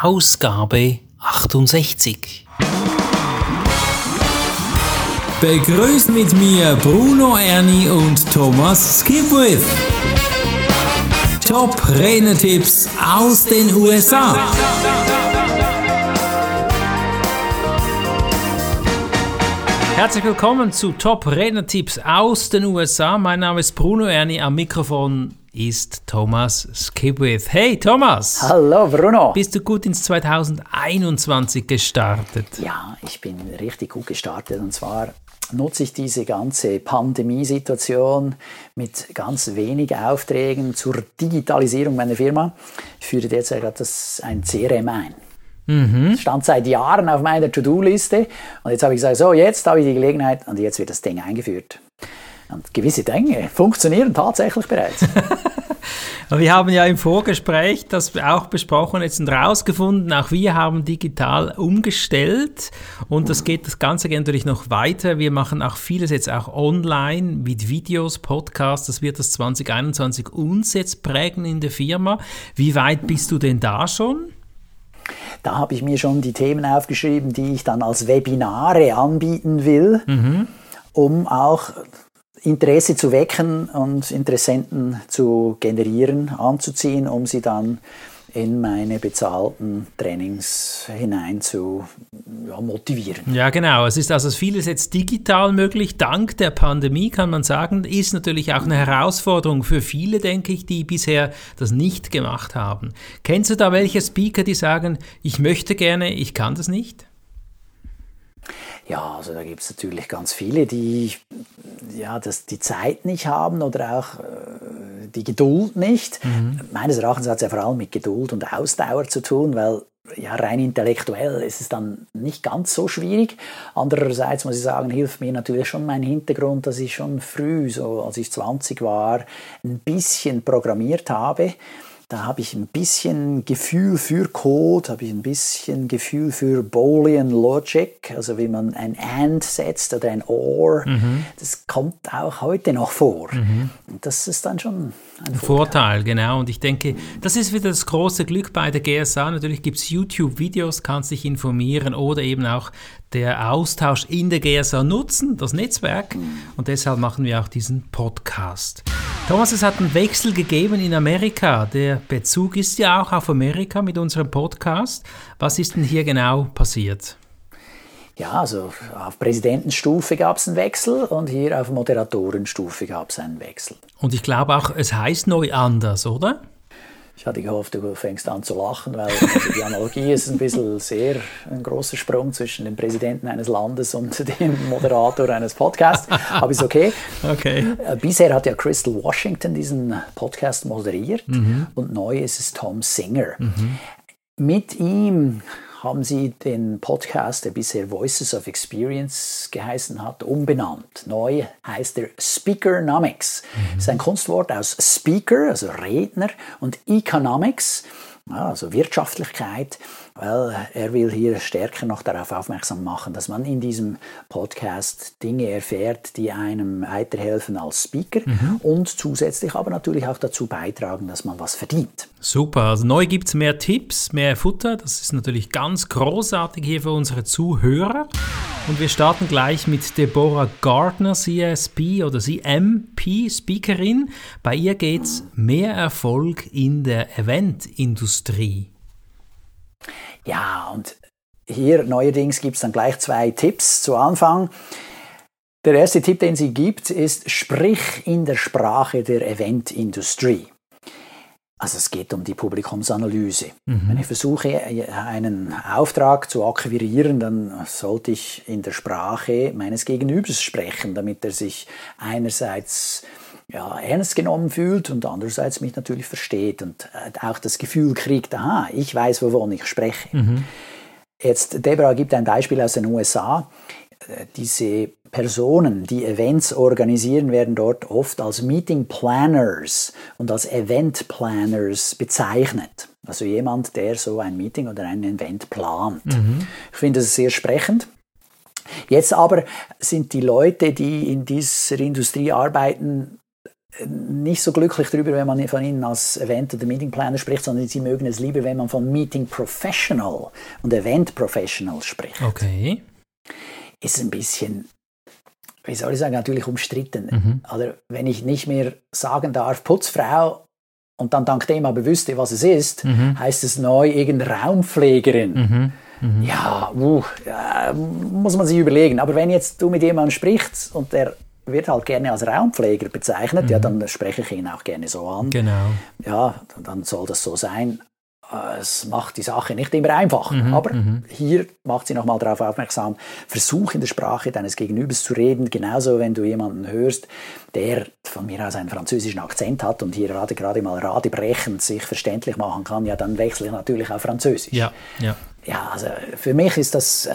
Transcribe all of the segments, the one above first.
Ausgabe 68. Begrüßt mit mir Bruno Erni und Thomas Skipwith. Top-Rednertipps aus den USA. Herzlich willkommen zu Top-Rednertipps aus den USA. Mein Name ist Bruno Erni, am Mikrofon ist Thomas Skipwith. Hey Thomas! Hallo Bruno! Bist du gut ins 2021 gestartet? Ja, ich bin richtig gut gestartet, und zwar nutze ich diese ganze Pandemiesituation mit ganz wenig Aufträgen zur Digitalisierung meiner Firma. Ich führe derzeit gerade ein CRM ein. Das stand seit Jahren auf meiner To-Do-Liste und jetzt habe ich gesagt, so, jetzt habe ich die Gelegenheit und jetzt wird das Ding eingeführt. Und gewisse Dinge funktionieren tatsächlich bereits. Wir haben ja im Vorgespräch das auch besprochen, jetzt und rausgefunden, auch wir haben digital umgestellt und das Ganze geht natürlich noch weiter. Wir machen auch vieles jetzt auch online mit Videos, Podcasts, das wird das 2021 uns jetzt prägen in der Firma. Wie weit bist du denn da schon? Da habe ich mir schon die Themen aufgeschrieben, die ich dann als Webinare anbieten will, um auch Interesse zu wecken und Interessenten zu generieren, anzuziehen, um sie dann in meine bezahlten Trainings hinein zu motivieren. Ja, genau. Es ist also vieles jetzt digital möglich. Dank der Pandemie kann man sagen, ist natürlich auch eine Herausforderung für viele, denke ich, die bisher das nicht gemacht haben. Kennst du da welche Speaker, die sagen, ich möchte gerne, ich kann das nicht? Ja, also da gibt es natürlich ganz viele, die die Zeit nicht haben oder auch die Geduld nicht. Meines Erachtens hat es ja vor allem mit Geduld und Ausdauer zu tun, weil ja, rein intellektuell ist es dann nicht ganz so schwierig. Andererseits muss ich sagen, hilft mir natürlich schon mein Hintergrund, dass ich schon früh, so als ich 20 war, ein bisschen programmiert habe. Da habe ich ein bisschen Gefühl für Code, habe ich ein bisschen Gefühl für Boolean Logic, also wie man ein AND setzt oder ein OR. Das kommt auch heute noch vor. Und das ist dann schon ein Vorteil, genau. Und ich denke, das ist wieder das große Glück bei der GSA. Natürlich gibt es YouTube-Videos, kannst dich informieren oder eben auch der Austausch in der GSA nutzen, das Netzwerk. Und deshalb machen wir auch diesen Podcast. Thomas, es hat einen Wechsel gegeben in Amerika. Der Bezug ist ja auch auf Amerika mit unserem Podcast. Was ist denn hier genau passiert? Ja, also auf Präsidentenstufe gab es einen Wechsel und hier auf Moderatorenstufe gab es einen Wechsel. Und ich glaube auch, es heißt neu anders, oder? Ich hatte gehofft, du fängst an zu lachen, weil die Analogie ist ein großer Sprung zwischen dem Präsidenten eines Landes und dem Moderator eines Podcasts. Aber ist okay. Bisher hat ja Crystal Washington diesen Podcast moderiert und neu ist es Tom Singer. Mit ihm haben sie den Podcast, der bisher Voices of Experience geheißen hat, umbenannt. Neu heißt er Speakernomics. Das ist ein Kunstwort aus Speaker, also Redner, und Economics, also Wirtschaftlichkeit, weil er will hier stärker noch darauf aufmerksam machen, dass man in diesem Podcast Dinge erfährt, die einem weiterhelfen als Speaker und zusätzlich aber natürlich auch dazu beitragen, dass man was verdient. Super, also neu gibt es mehr Tipps, mehr Futter, das ist natürlich ganz großartig hier für unsere Zuhörer. Und wir starten gleich mit Deborah Gardner, CSP oder CMP, Speakerin. Bei ihr geht es mehr Erfolg in der Eventindustrie. Ja, und hier neuerdings gibt es dann gleich 2 Tipps zu Anfang. Der erste Tipp, den sie gibt, ist, sprich in der Sprache der Eventindustrie. Also es geht um die Publikumsanalyse. Wenn ich versuche, einen Auftrag zu akquirieren, dann sollte ich in der Sprache meines Gegenübers sprechen, damit er sich einerseits ernst genommen fühlt und andererseits mich natürlich versteht und auch das Gefühl kriegt, aha, ich weiß, wovon ich spreche. Jetzt, Deborah gibt ein Beispiel aus den USA. Diese Personen, die Events organisieren, werden dort oft als Meeting Planners und als Event Planners bezeichnet. Also jemand, der so ein Meeting oder ein Event plant. Ich finde das sehr sprechend. Jetzt aber sind die Leute, die in dieser Industrie arbeiten, nicht so glücklich darüber, wenn man von ihnen als Event- oder Meeting Planner spricht, sondern sie mögen es lieber, wenn man von Meeting Professional und Event Professional spricht. Okay. Ist ein bisschen, wie soll ich sagen, natürlich umstritten. Also wenn ich nicht mehr sagen darf, Putzfrau, und dann dank dem aber wüsste, was es ist, heißt es neu irgendeine Raumpflegerin. Ja, muss man sich überlegen. Aber wenn jetzt du mit jemandem sprichst und der wird halt gerne als Raumpfleger bezeichnet, ja, dann spreche ich ihn auch gerne so an. Genau. Ja, dann soll das so sein. Es macht die Sache nicht immer einfach, aber hier macht sie nochmal darauf aufmerksam, versuch in der Sprache deines Gegenübers zu reden, genauso wenn du jemanden hörst, der von mir aus einen französischen Akzent hat und hier gerade mal radebrechend sich verständlich machen kann, ja, dann wechsle ich natürlich auf Französisch. Ja. Ja, also für mich ist das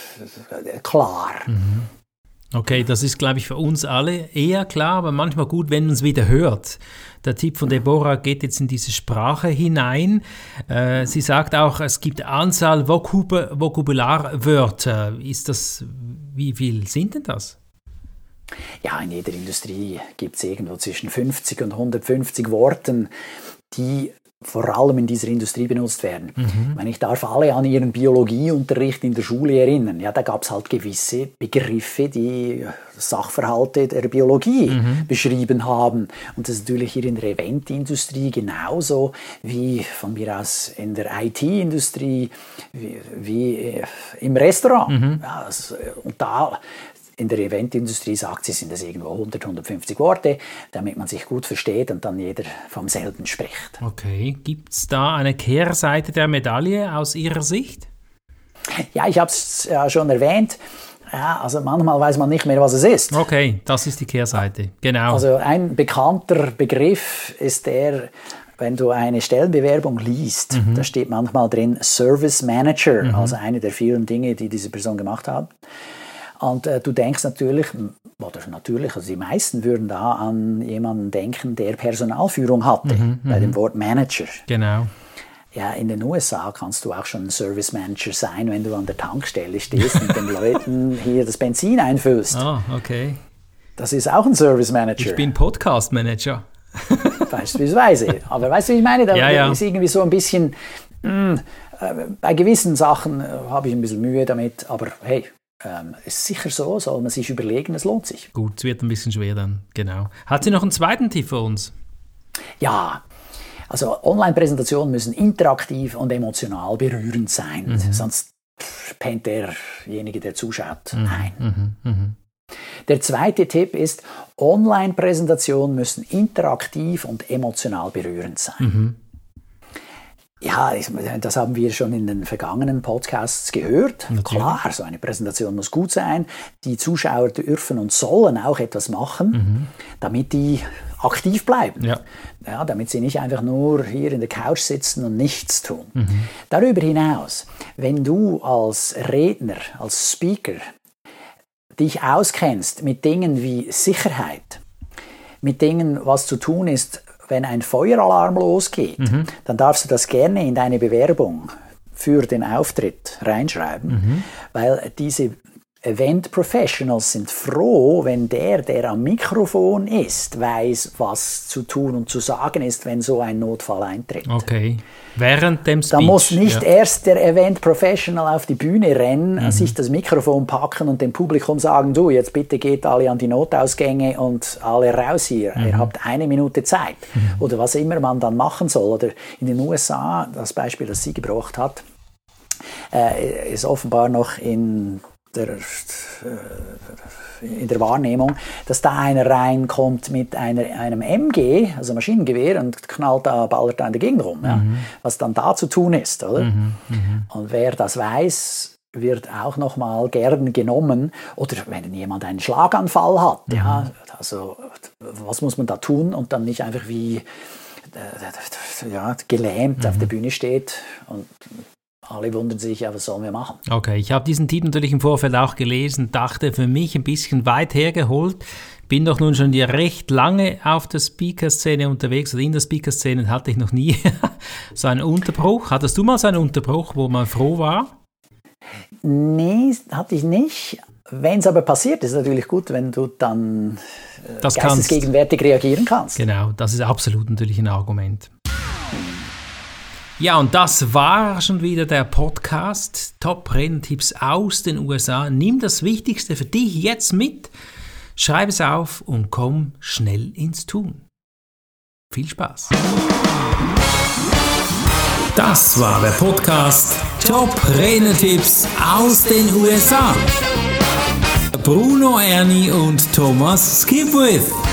klar. Okay, das ist, glaube ich, für uns alle eher klar, aber manchmal gut, wenn man es wieder hört. Der Tipp von Deborah geht jetzt in diese Sprache hinein. Sie sagt auch, es gibt eine Anzahl Vokabularwörter. Wie viel sind denn das? Ja, in jeder Industrie gibt es irgendwo zwischen 50 und 150 Worten, die vor allem in dieser Industrie benutzt werden. Ich darf alle an ihren Biologieunterricht in der Schule erinnern. Ja, da gab es halt gewisse Begriffe, die Sachverhalte der Biologie beschrieben haben. Und das ist natürlich hier in der Eventindustrie genauso wie von mir aus in der IT-Industrie, wie im Restaurant. Ja, und da in der Eventindustrie sagt sie, sind das irgendwo 100, 150 Worte, damit man sich gut versteht und dann jeder vom selben spricht. Okay, gibt es da eine Kehrseite der Medaille aus Ihrer Sicht? Ja, ich habe es ja schon erwähnt. Ja, also manchmal weiß man nicht mehr, was es ist. Okay, das ist die Kehrseite, genau. Also ein bekannter Begriff ist der, wenn du eine Stellenbewerbung liest, da steht manchmal drin Service Manager, also eine der vielen Dinge, die diese Person gemacht hat. Und du denkst natürlich, also die meisten würden da an jemanden denken, der Personalführung hatte, bei dem Wort Manager. Genau. Ja, in den USA kannst du auch schon ein Service Manager sein, wenn du an der Tankstelle stehst und den Leuten hier das Benzin einfüllst. Ah, okay. Das ist auch ein Service Manager. Ich bin Podcast Manager. Beispielsweise. Aber weißt du, wie ich meine? Da ist irgendwie so ein bisschen, bei gewissen Sachen habe ich ein bisschen Mühe damit, aber hey, ist sicher so, soll man sich überlegen, es lohnt sich. Gut, es wird ein bisschen schwer dann, genau. Hat sie noch einen zweiten Tipp für uns? Ja, also Online-Präsentationen müssen interaktiv und emotional berührend sein, sonst pennt derjenige, der zuschaut, ein. Der zweite Tipp ist, Online-Präsentationen müssen interaktiv und emotional berührend sein. Ja, das haben wir schon in den vergangenen Podcasts gehört. Natürlich. Klar, so eine Präsentation muss gut sein. Die Zuschauer dürfen und sollen auch etwas machen, damit die aktiv bleiben. Ja, damit sie nicht einfach nur hier in der Couch sitzen und nichts tun. Darüber hinaus, wenn du als Redner, als Speaker dich auskennst mit Dingen wie Sicherheit, mit Dingen, was zu tun ist, wenn ein Feueralarm losgeht, dann darfst du das gerne in deine Bewerbung für den Auftritt reinschreiben, weil diese Event Professionals sind froh, wenn der am Mikrofon ist, weiß, was zu tun und zu sagen ist, wenn so ein Notfall eintritt. Okay. Während dem Speech. Da muss nicht erst der Event Professional auf die Bühne rennen, sich das Mikrofon packen und dem Publikum sagen, du, jetzt bitte geht alle an die Notausgänge und alle raus hier. Ihr habt 1 Minute Zeit. Oder was immer man dann machen soll. Oder in den USA, das Beispiel, das sie gebracht hat, ist offenbar noch in der Wahrnehmung, dass da einer reinkommt mit einem MG, also Maschinengewehr, und ballert da in der Gegend rum, ja, was dann da zu tun ist. Oder? Und wer das weiß, wird auch nochmal gern genommen. Oder wenn jemand einen Schlaganfall hat, ja, also was muss man da tun und dann nicht einfach wie gelähmt auf der Bühne steht und alle wundern sich, ja, was sollen wir machen? Okay, ich habe diesen Titel natürlich im Vorfeld auch gelesen, dachte für mich ein bisschen weit hergeholt. Bin doch nun schon recht lange auf der Speaker-Szene unterwegs oder in der Speaker-Szene hatte ich noch nie so einen Unterbruch. Hattest du mal so einen Unterbruch, wo man froh war? Nee, hatte ich nicht. Wenn es aber passiert, ist es natürlich gut, wenn du dann geistesgegenwärtig reagieren kannst. Genau, das ist absolut natürlich ein Argument. Ja, und das war schon wieder der Podcast Top-Renntipps aus den USA. Nimm das Wichtigste für dich jetzt mit, schreib es auf und komm schnell ins Tun. Viel Spaß! Das war der Podcast Top-Renntipps aus den USA. Bruno Erni und Thomas Skipwith.